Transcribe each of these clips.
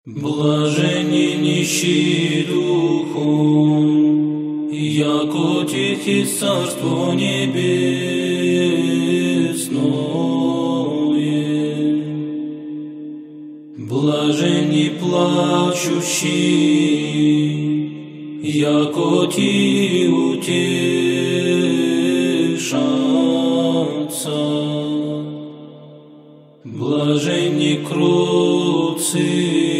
Блаженни нищие духом, яко тихи царство небесное. Блаженни плачущие, яко ти утешатся. Блаженни кроткие,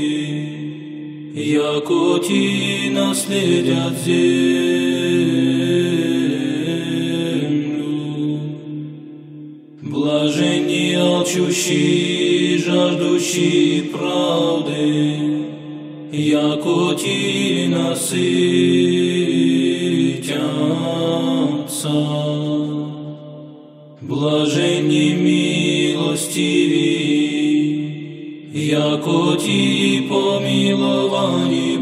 яко ти наследят землю. Блаженни алчущие, жаждущие правды, яко ти насытятся. Блаженни милостивые, яко ти помиловани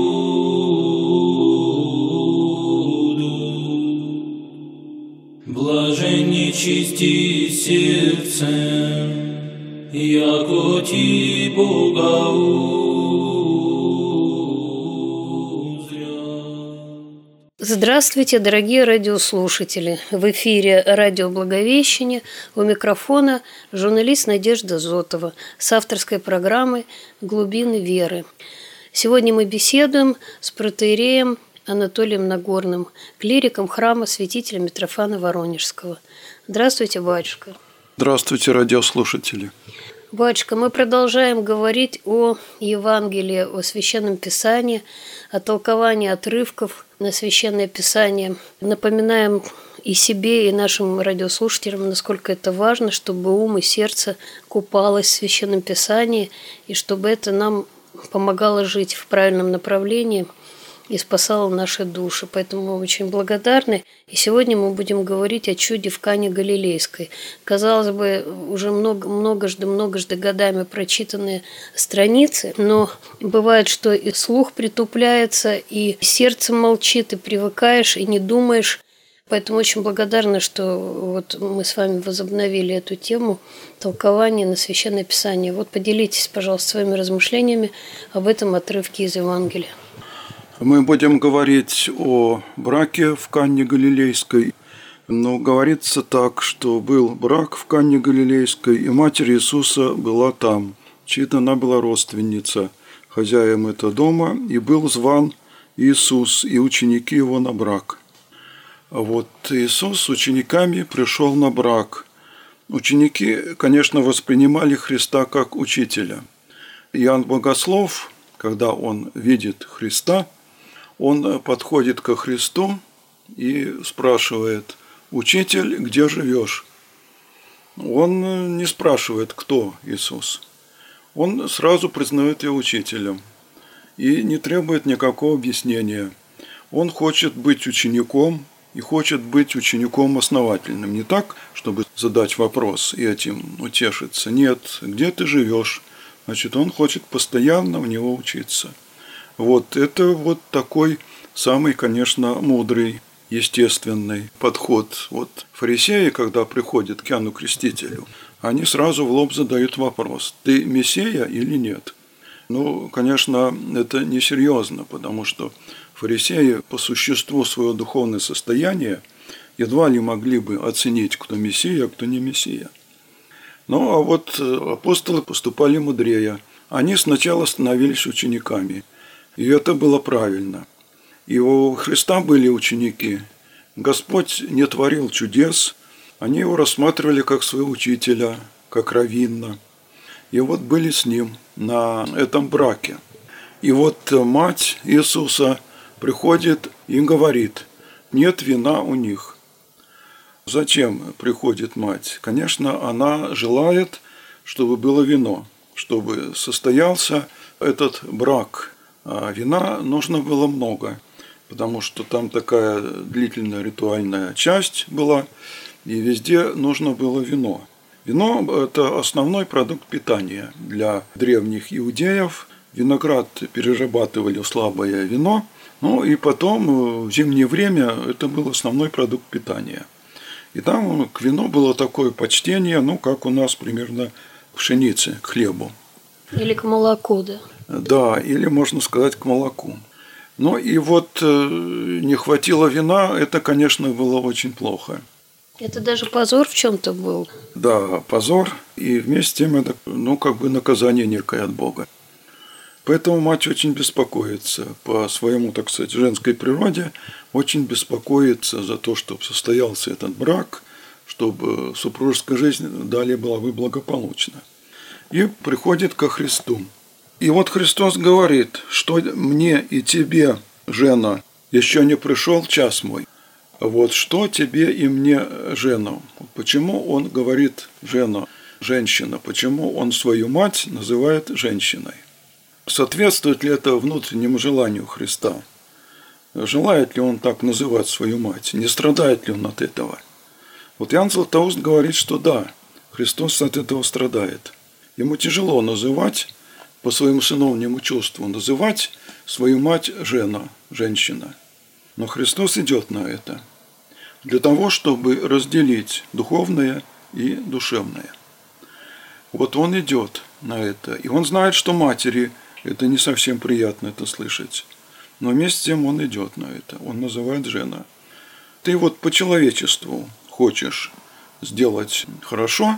будут. Блаженни чисти сердцем, яко ти Бога узрят. Здравствуйте, дорогие радиослушатели! В эфире радио «Благовещение», у микрофона журналист Надежда Зотова с авторской программой «Глубины веры». Сегодня мы беседуем с протоиереем Анатолием Нагорным, клириком храма святителя Митрофана Воронежского. Здравствуйте, батюшка! Здравствуйте, радиослушатели! Батюшка, мы продолжаем говорить о Евангелии, о Священном Писании, о толковании отрывков на Священное Писание. Напоминаем и себе, и нашим радиослушателям, насколько это важно, чтобы ум и сердце купалось в Священном Писании, и чтобы это нам помогало жить в правильном направлении и спасало наши души. Поэтому мы очень благодарны. И сегодня мы будем говорить о чуде в Кане Галилейской. Казалось бы, уже многожды годами прочитанные страницы, но бывает, что и слух притупляется, и сердце молчит, и привыкаешь, и не думаешь. Поэтому очень благодарна, что вот мы с вами возобновили эту тему толкования на Священное Писание. Вот поделитесь, пожалуйста, своими размышлениями об этом отрывке из Евангелия. Мы будем говорить о браке в Канне Галилейской. Но говорится так, что был брак в Канне Галилейской, и Матерь Иисуса была там. Чьи-то она была родственница хозяин этого дома, и был зван Иисус и ученики его на брак. А вот Иисус с учениками пришел на брак. Ученики, конечно, воспринимали Христа как учителя. Иоанн Богослов, когда он видит Христа, он подходит ко Христу и спрашивает: «Учитель, где живешь?» Он не спрашивает, кто Иисус. Он сразу признает его учителем и не требует никакого объяснения. Он хочет быть учеником и хочет быть учеником основательным. Не так, чтобы задать вопрос и этим утешиться. Нет, где ты живешь? Значит, он хочет постоянно в него учиться. Вот это вот такой самый, конечно, мудрый, естественный подход. Вот фарисеи, когда приходят к Иоанну Крестителю, они сразу в лоб задают вопрос: ты Мессия или нет? Ну, конечно, это несерьезно, потому что фарисеи по существу своего духовное состояние едва ли могли бы оценить, кто Мессия, а кто не Мессия. Ну, а вот апостолы поступали мудрее. Они сначала становились учениками. И это было правильно. И у Христа были ученики. Господь не творил чудес. Они его рассматривали как своего учителя, как раввина. И вот были с ним на этом браке. И вот мать Иисуса приходит и говорит: нет вина у них. Зачем приходит мать? Конечно, она желает, чтобы было вино, чтобы состоялся этот брак. А вина нужно было много, потому что там такая длительная ритуальная часть была, и везде нужно было вино. Вино – это основной продукт питания для древних иудеев. Виноград перерабатывали в слабое вино, ну и потом в зимнее время это был основной продукт питания. И там к вину было такое почтение, как у нас примерно к пшенице, к хлебу. Или к молоку, да? Да, или можно сказать к молоку. Ну и вот не хватило вина, это, конечно, было очень плохо. Это даже позор в чем-то был. Да, позор, и вместе с тем это, как бы наказание некое от Бога. Поэтому мать очень беспокоится по своему, так сказать, женской природе, очень беспокоится за то, чтобы состоялся этот брак, чтобы супружеская жизнь далее была бы благополучна. И приходит ко Христу. И вот Христос говорит, что мне и тебе, жена, еще не пришел час мой. Вот что тебе и мне, жена. Почему он говорит жена, женщина? Почему он свою мать называет женщиной? Соответствует ли это внутреннему желанию Христа? Желает ли он так называть свою мать? Не страдает ли он от этого? Вот Иоанн Златоуст говорит, что да, Христос от этого страдает. Ему тяжело называть, по своему сыновнему чувству, называть свою мать жена, женщина. Но Христос идет на это для того, чтобы разделить духовное и душевное. Вот он идет на это. И он знает, что матери это не совсем приятно это слышать. Но вместе с тем он идет на это. Он называет жена. Ты вот по человечеству хочешь сделать хорошо,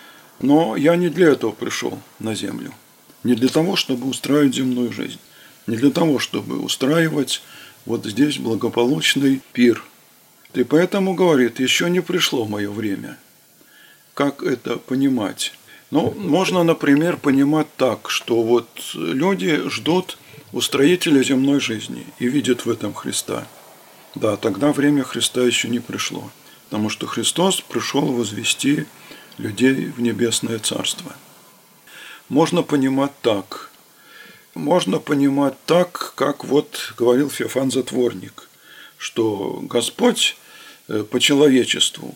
но я не для этого пришел на землю. Не для того, чтобы устраивать земную жизнь. Не для того, чтобы устраивать вот здесь благополучный пир. И поэтому, говорит, еще не пришло мое время. Как это понимать? Можно, например, понимать так, что вот люди ждут устроителя земной жизни и видят в этом Христа. Да, тогда время Христа еще не пришло, потому что Христос пришел возвести людей в небесное царство. Можно понимать так. Можно понимать так, как вот говорил Феофан Затворник, что Господь по человечеству,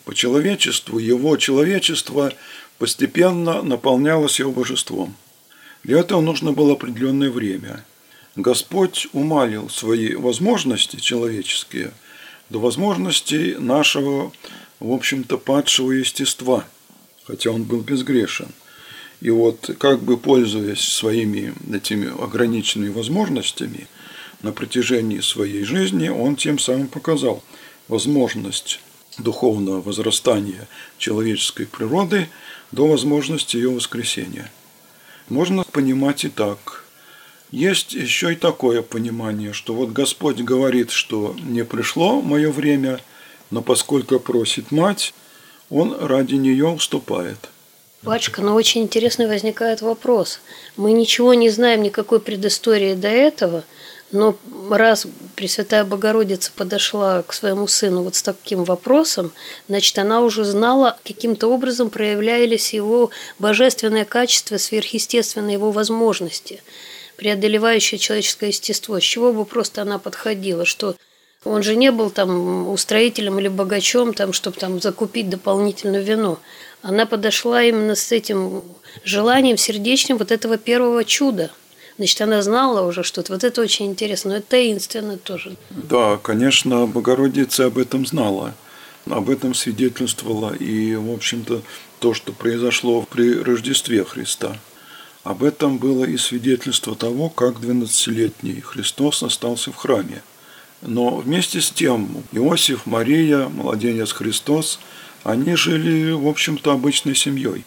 его человечество постепенно наполнялось его божеством. Для этого нужно было определенное время. Господь умалил свои возможности человеческие до возможностей нашего, в общем-то, падшего естества, хотя он был безгрешен. И вот, как бы пользуясь своими этими ограниченными возможностями на протяжении своей жизни, он тем самым показал возможность духовного возрастания человеческой природы до возможности ее воскресения. Можно понимать и так. Есть еще и такое понимание, что вот Господь говорит, что не пришло мое время, но поскольку просит мать, он ради нее уступает. Батюшка, но очень интересный возникает вопрос. Мы ничего не знаем, никакой предыстории до этого, но раз Пресвятая Богородица подошла к своему сыну вот с таким вопросом, значит, она уже знала, каким-то образом проявлялись его божественное качество, сверхъестественные его возможности, преодолевающее человеческое естество. С чего бы просто она подходила, что он же не был там устроителем или богачом, там, чтобы там закупить дополнительное вино. Она подошла именно с этим желанием сердечным вот этого первого чуда. Значит, она знала уже что-то. Вот это очень интересно, но это таинственно тоже. Да, конечно, Богородица об этом знала. Об этом свидетельствовало и, в общем-то, то, что произошло при Рождестве Христа. Об этом было и свидетельство того, как 12-летний Христос остался в храме. Но вместе с тем Иосиф, Мария, младенец Христос, они жили, в общем-то, обычной семьей.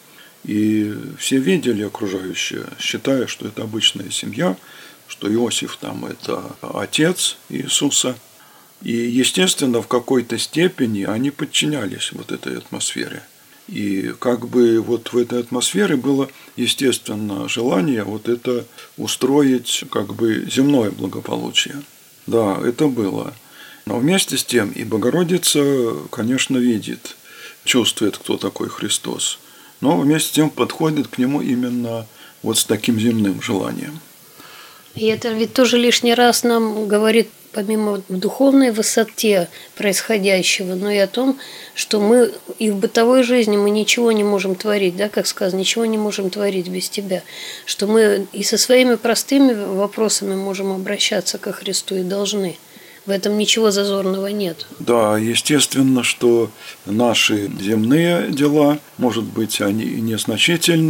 И все видели окружающие, считая, что это обычная семья, что Иосиф там это отец Иисуса. И, естественно, в какой-то степени они подчинялись вот этой атмосфере. И как бы вот в этой атмосфере было, естественно, желание вот это устроить как бы земное благополучие. Да, это было. Но вместе с тем и Богородица, конечно, видит, чувствует, кто такой Христос. Но вместе с тем подходит к нему именно вот с таким земным желанием. И это ведь тоже лишний раз нам говорит, помимо духовной высоте происходящего, но и о том, что мы и в бытовой жизни мы ничего не можем творить, да, как сказано, ничего не можем творить без тебя, что мы и со своими простыми вопросами можем обращаться ко Христу и должны. В этом ничего зазорного нет. Да, естественно, что наши земные дела, может быть, они и незначительны,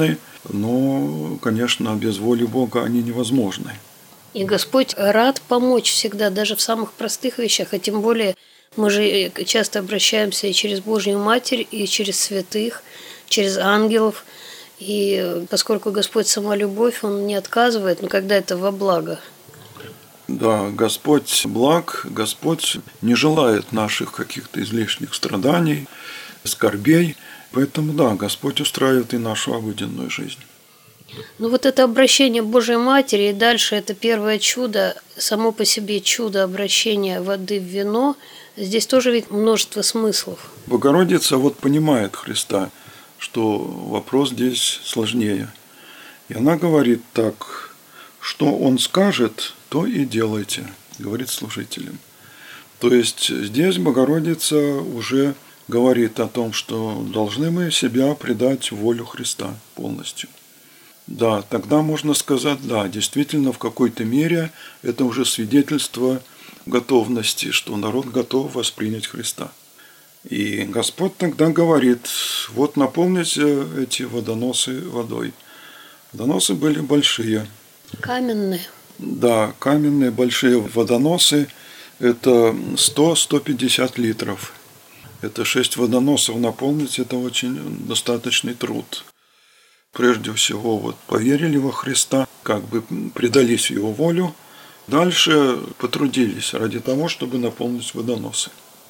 но, конечно, без воли Бога они невозможны. И Господь рад помочь всегда, даже в самых простых вещах, а тем более мы же часто обращаемся и через Божью Матерь, и через святых, через ангелов. И поскольку Господь сама любовь, Он не отказывает, но когда это во благо. Да, Господь благ, Господь не желает наших каких-то излишних страданий, скорбей. Поэтому, да, Господь устраивает и нашу обыденную жизнь. Ну вот это обращение Божьей Матери, и дальше это первое чудо, само по себе чудо обращения воды в вино, здесь тоже ведь множество смыслов. Богородица вот понимает Христа, что вопрос здесь сложнее. И она говорит так: что Он скажет, то и делайте, говорит служителям. То есть здесь Богородица уже говорит о том, что должны мы себя предать в волю Христа полностью. Да, тогда можно сказать, да, действительно, в какой-то мере это уже свидетельство готовности, что народ готов воспринять Христа. И Господь тогда говорит: вот наполните эти водоносы водой. Водоносы были большие. Каменные. Да, каменные большие водоносы – это 100-150 литров. Это 6 водоносов наполнить – это очень достаточный труд. Прежде всего, вот поверили во Христа, как бы предались в Его волю. Дальше потрудились ради того, чтобы наполнить водоносы.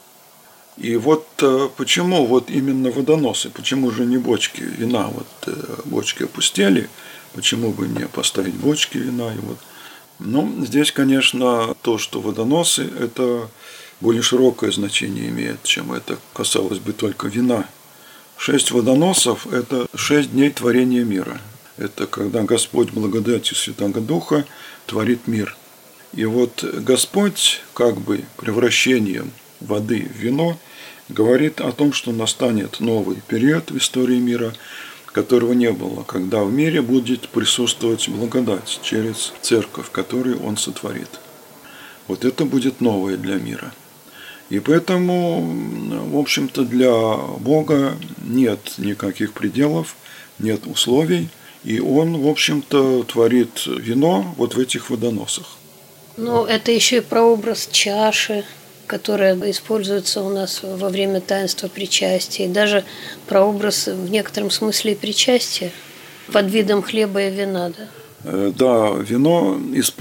И вот почему вот именно водоносы, почему же не бочки вина, вот бочки опустели, почему бы не поставить бочки вина? И вот. Ну, здесь, конечно, то, что водоносы, это более широкое значение имеет, чем это касалось бы только вина. 6 водоносов – это 6 дней творения мира. Это когда Господь благодатью Святого Духа творит мир. И вот Господь как бы превращением воды в вино говорит о том, что настанет новый период в истории мира, которого не было, когда в мире будет присутствовать благодать через церковь, которую Он сотворит. Вот это будет новое для мира. И поэтому, в общем-то, для Бога нет никаких пределов, нет условий, и Он, в общем-то, творит вино вот в этих водоносах. Но это еще и прообраз чаши, которая используется у нас во время таинства причастия, и даже прообраз в некотором смысле причастия под видом хлеба и вина, да? Да, вино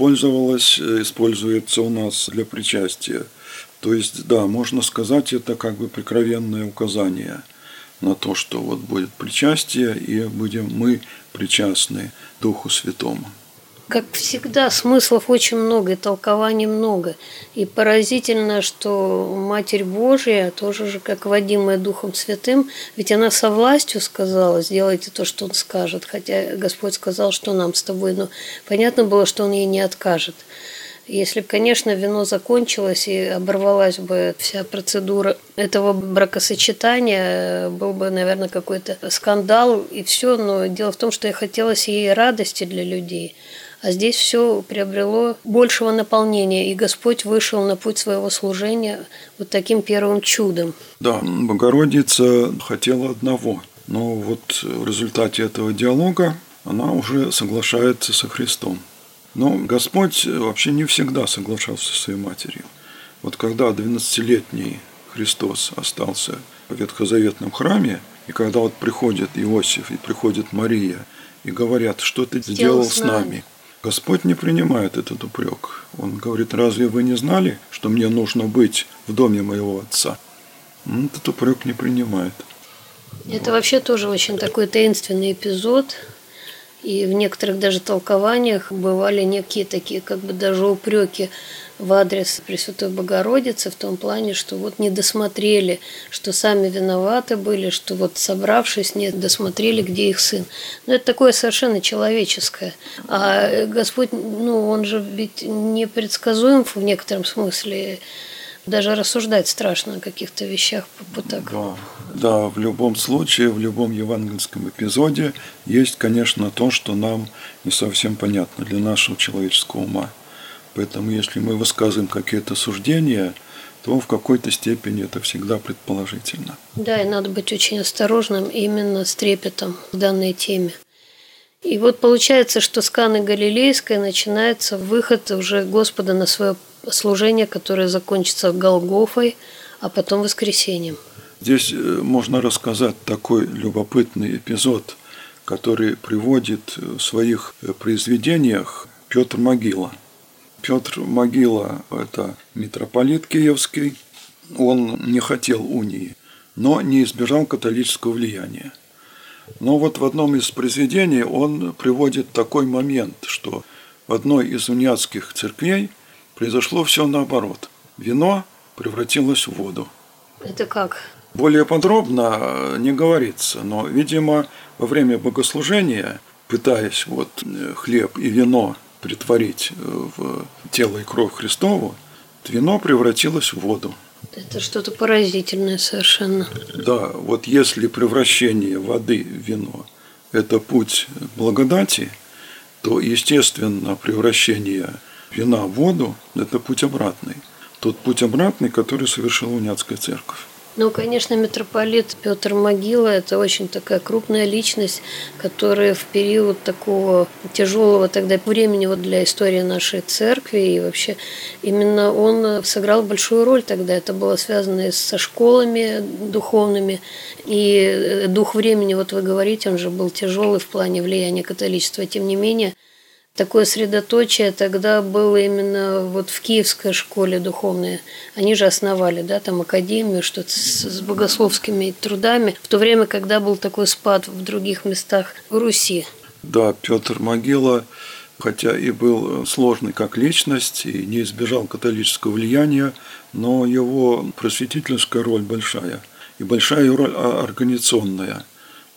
используется у нас для причастия. То есть, да, можно сказать, это как бы прикровенное указание на то, что вот будет причастие, и будем мы причастны Духу Святому. Как всегда, смыслов очень много, и толкований много. И поразительно, что Матерь Божия, тоже же как водимая Духом Святым, ведь она со властью сказала: сделайте то, что Он скажет. Хотя Господь сказал, что нам с тобой. Но понятно было, что Он ей не откажет. Если бы, конечно, вино закончилось и оборвалась бы вся процедура этого бракосочетания, был бы, наверное, какой-то скандал и все. Но дело в том, что хотелось ей радости для людей. А здесь все приобрело большего наполнения, и Господь вышел на путь своего служения вот таким первым чудом. Да, Богородица хотела одного, но вот в результате этого диалога она уже соглашается со Христом. Но Господь вообще не всегда соглашался со своей матерью. Вот когда 12-летний Христос остался в ветхозаветном храме, и когда вот приходит Иосиф и приходит Мария, и говорят: что ты сделал с нами? Господь не принимает этот упрек. Он говорит: разве вы не знали, что мне нужно быть в доме моего отца? Он этот упрек не принимает. Это вообще тоже очень такой таинственный эпизод. И в некоторых даже толкованиях бывали некие такие как бы даже упреки в адрес Пресвятой Богородицы в том плане, что вот не досмотрели, что сами виноваты были, что вот собравшись не досмотрели, где их сын. Но это такое совершенно человеческое. А Господь, Он же ведь непредсказуем в некотором смысле. Даже рассуждать страшно о каких-то вещах так. Да, в любом случае, в любом евангельском эпизоде есть, конечно, то, что нам не совсем понятно для нашего человеческого ума. Поэтому, если мы высказываем какие-то суждения, то в какой-то степени это всегда предположительно. Да, и надо быть очень осторожным именно с трепетом в данной теме. И вот получается, что с Каны Галилейской начинается выход уже Господа на свое служение, которое закончится Голгофой, а потом воскресением. Здесь можно рассказать такой любопытный эпизод, который приводит в своих произведениях Петр Могила. Петр Могила – это митрополит киевский. Он не хотел унии, но не избежал католического влияния. Но вот в одном из произведений он приводит такой момент, что в одной из униатских церквей произошло все наоборот. Вино превратилось в воду. Это как? Более подробно не говорится, но, видимо, во время богослужения, пытаясь хлеб и вино притворить в тело и кровь Христову, вино превратилось в воду. Это что-то поразительное совершенно. Да, вот если превращение воды в вино – это путь благодати, то, естественно, превращение вина в воду – это путь обратный. Тот путь обратный, который совершила униатская церковь. Ну, конечно, митрополит Петр Могила – это очень такая крупная личность, которая в период такого тяжелого тогда времени для истории нашей церкви и вообще именно он сыграл большую роль тогда. Это было связано со школами духовными. И дух времени, вы говорите, он же был тяжелый в плане влияния католичества. Тем не менее, такое средоточие тогда было именно в Киевской школе духовной. Они же основали, там академию, что-то с богословскими трудами, в то время, когда был такой спад в других местах Руси. Да, Петр Могила, хотя и был сложный как личность и не избежал католического влияния, но его просветительская роль большая. И большая роль организационная.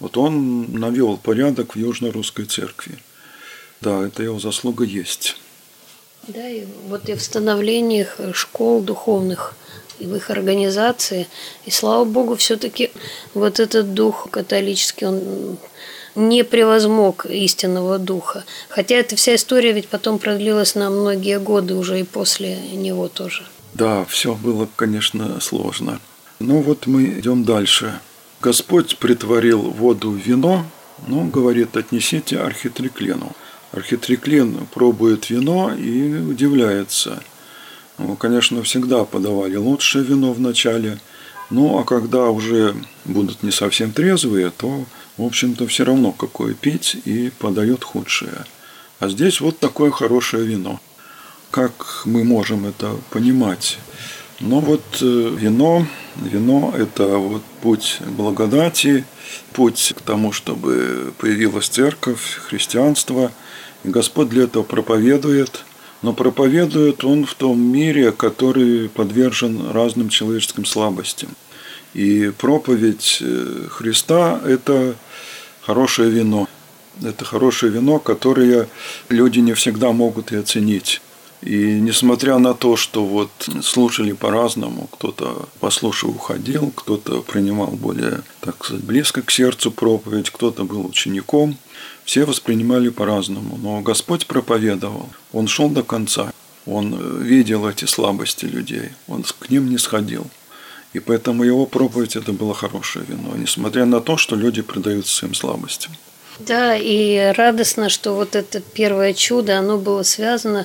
Он навел порядок в Южно-Русской церкви. Да, это его заслуга есть. Да, и в становлениях школ духовных, и в их организации. И слава Богу, все-таки этот дух католический, он не превозмог истинного духа. Хотя эта вся история ведь потом продлилась на многие годы уже и после него тоже. Да, все было, конечно, сложно. Но мы идем дальше. Господь притворил воду в вино, говорит, отнесите архитреклену. Архитреклен пробует вино и удивляется. Конечно, всегда подавали лучшее вино в начале, а когда уже будут не совсем трезвые, то, в общем-то, все равно какое пить и подают худшее. А здесь такое хорошее вино. Как мы можем это понимать? Вино – это путь благодати, путь к тому, чтобы появилась церковь, христианство. И Господь для этого проповедует, но проповедует Он в том мире, который подвержен разным человеческим слабостям. И проповедь Христа – это хорошее вино. Это хорошее вино, которое люди не всегда могут и оценить. И несмотря на то, что слушали по-разному, кто-то послушав уходил, кто-то принимал более, близко к сердцу проповедь, кто-то был учеником, все воспринимали по-разному. Но Господь проповедовал, Он шел до конца, Он видел эти слабости людей, Он к ним не сходил. И поэтому Его проповедь – это было хорошее вино, несмотря на то, что люди предаются своим слабостям. Да, и радостно, что это первое чудо, оно было связано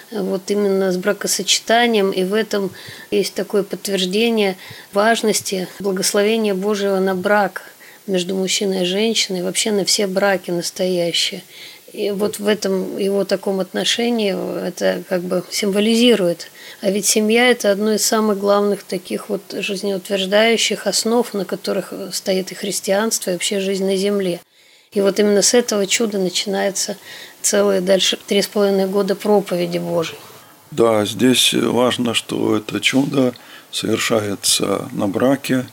именно с бракосочетанием, и в этом есть такое подтверждение важности благословения Божьего на брак между мужчиной и женщиной, вообще на все браки настоящие. И в этом его таком отношении это символизирует. А ведь семья – это одно из самых главных таких жизнеутверждающих основ, на которых стоит и христианство, и вообще жизнь на земле. И именно с этого чуда начинается целые дальше 3,5 года проповеди Божьей. Да, здесь важно, что это чудо совершается на браке.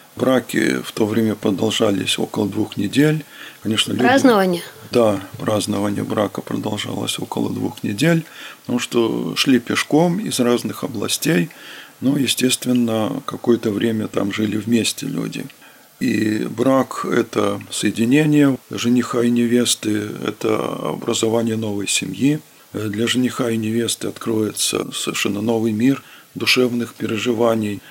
Браки в то время продолжались около 2 недель. Конечно, празднование? Да, празднование брака продолжалось около 2 недель, потому что шли пешком из разных областей, естественно, какое-то время там жили вместе люди. И брак – это соединение жениха и невесты, это образование новой семьи. Для жениха и невесты откроется совершенно новый мир душевных переживаний.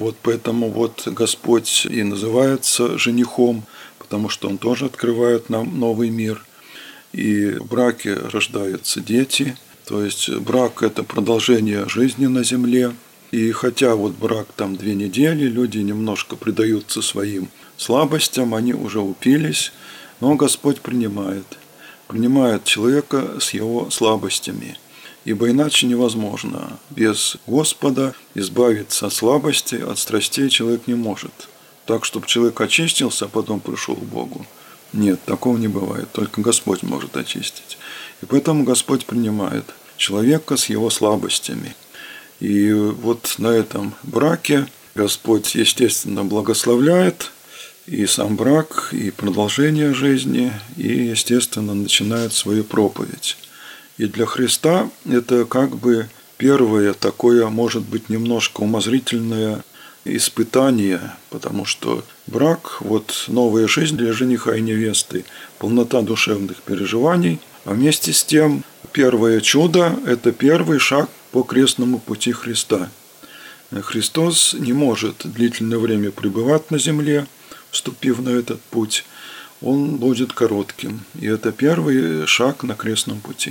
Поэтому Господь и называется женихом, потому что Он тоже открывает нам новый мир. и в браке рождаются дети. То есть брак – это продолжение жизни на земле. И хотя вот брак там 2 недели, люди немножко предаются своим слабостям, они уже упились, но Господь принимает человека с его слабостями. Ибо иначе невозможно. Без Господа избавиться от слабости, от страстей человек не может. Так, чтобы человек очистился, а потом пришел к Богу. Нет, такого не бывает. Только Господь может очистить. И поэтому Господь принимает человека с его слабостями. И вот на этом браке Господь, естественно, благословляет и сам брак, и продолжение жизни, и, естественно, начинает свою проповедь. И для Христа это как бы первое такое, может быть, немножко умозрительное испытание, потому что брак, вот новая жизнь для жениха и невесты, полнота душевных переживаний, а вместе с тем первое чудо – это первый шаг по крестному пути Христа. Христос не может длительное время пребывать на земле, вступив на этот путь, он будет коротким, и это первый шаг на крестном пути.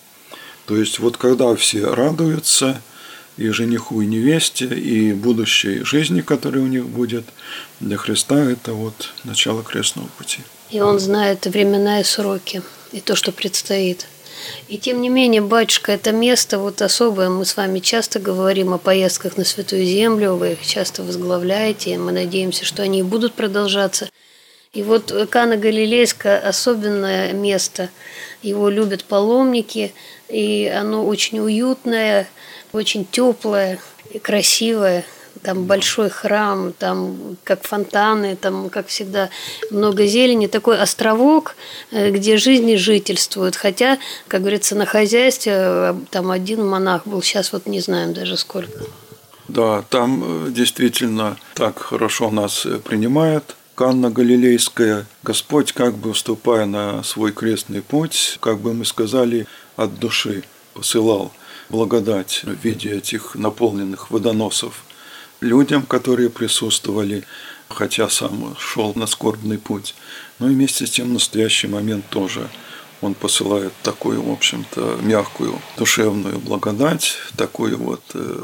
То есть вот когда все радуются и жениху, и невесте, и будущей жизни, которая у них будет, для Христа это вот начало крестного пути. И Он знает времена и сроки, и то, что предстоит. И тем не менее, батюшка, это место вот особое. Мы с вами часто говорим о поездках на Святую Землю, вы их часто возглавляете, и мы надеемся, что они будут продолжаться. И вот Кана Галилейская – особенное место. Его любят паломники, и оно очень уютное, очень теплое и красивое. Там большой храм, там как фонтаны, там, как всегда, много зелени. Такой островок, где жизни жительствуют. Хотя, как говорится, на хозяйстве там один монах был, сейчас вот не знаем даже сколько. Да, там действительно так хорошо нас принимают. Канна Галилейская, Господь, как бы вступая на свой крестный путь, как бы мы сказали, от души посылал благодать в виде этих наполненных водоносов людям, которые присутствовали, хотя сам шел на скорбный путь. Но и вместе с тем в настоящий момент тоже он посылает такую, в общем-то, мягкую душевную благодать, такую вот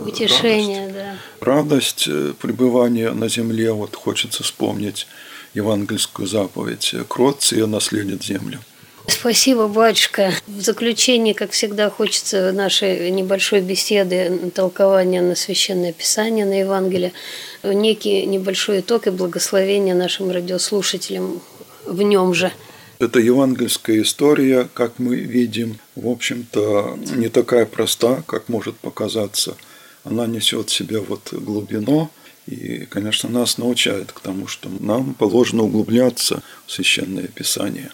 утешение, радость пребывания на земле. Вот хочется вспомнить евангельскую заповедь: кротцы наследят землю. Спасибо, батюшка. В заключение, как всегда, хочется нашей небольшой беседы, толкования на Священное Писание, на Евангелие, некий небольшой итог и благословение нашим радиослушателям в нем же. Эта евангельская история, как мы видим, в общем-то, не такая проста, как может показаться. Она несет в себе вот глубину и, конечно, нас научает к тому, что нам положено углубляться в Священное Писание.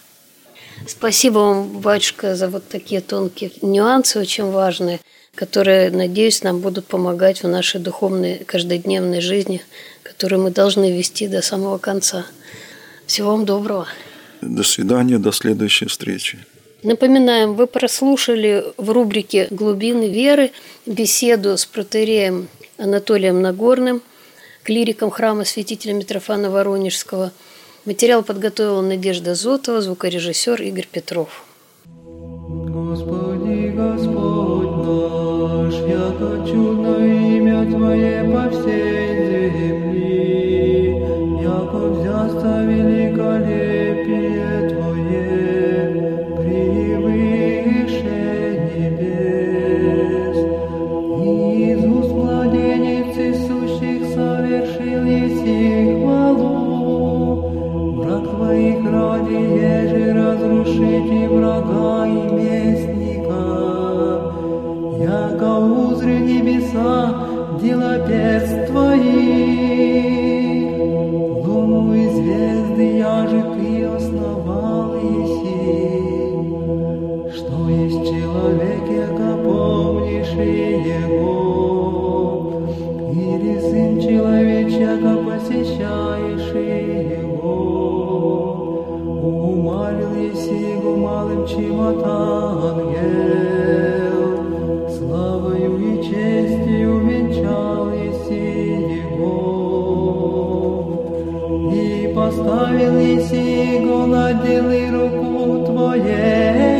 Спасибо вам, батюшка, за вот такие тонкие нюансы, очень важные, которые, надеюсь, нам будут помогать в нашей духовной каждодневной жизни, которую мы должны вести до самого конца. Всего вам доброго. До свидания, до следующей встречи. Напоминаем, вы прослушали в рубрике «Глубины веры» беседу с протоиереем Анатолием Нагорным, клириком храма святителя Митрофана Воронежского. Материал подготовила Надежда Зотова, звукорежиссер Игорь Петров. Господи, Господь наш, яко чудно имя Твое по всей земли, яко взясто великолепие Твое превыше небес. Иисус, младенец из сущих, совершил еси хвалу. Враг Твоих ради еже разрушить и врага и местника, яко узры небеса дела перст Твоих. Луну и звезды яже Ты основал еси, что есть человек, яко помнишь его, или сын человеч, яко посещаешь его. Умалил еси го малым, чем от ангел, славою и честью венчал еси его, и поставил еси го на делы руку Твоей.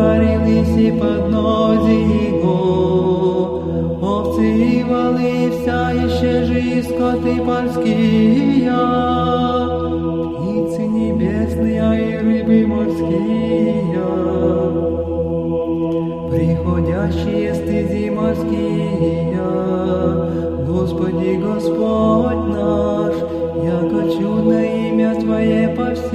покорились и поднози Его. Овцы и волы, вся исчезли, скоты польские, птицы небесные и рыбы морские, приходящие стези морские. Господи, Господь наш, яко чудно имя Твое по всей